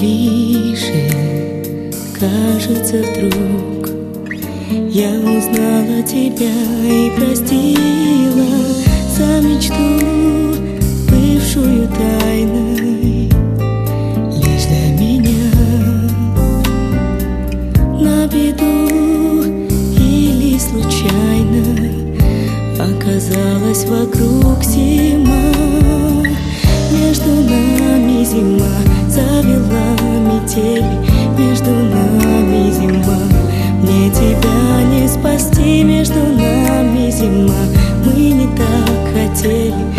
ближе, кажется, вдруг я узнала тебя и простила за мечту, бывшую тайной лишь для меня. На беду или случайно оказалась вокруг зима, между нами зима завела метель, между нами зима, мне тебя не спасти, между нами зима, мы не так хотели.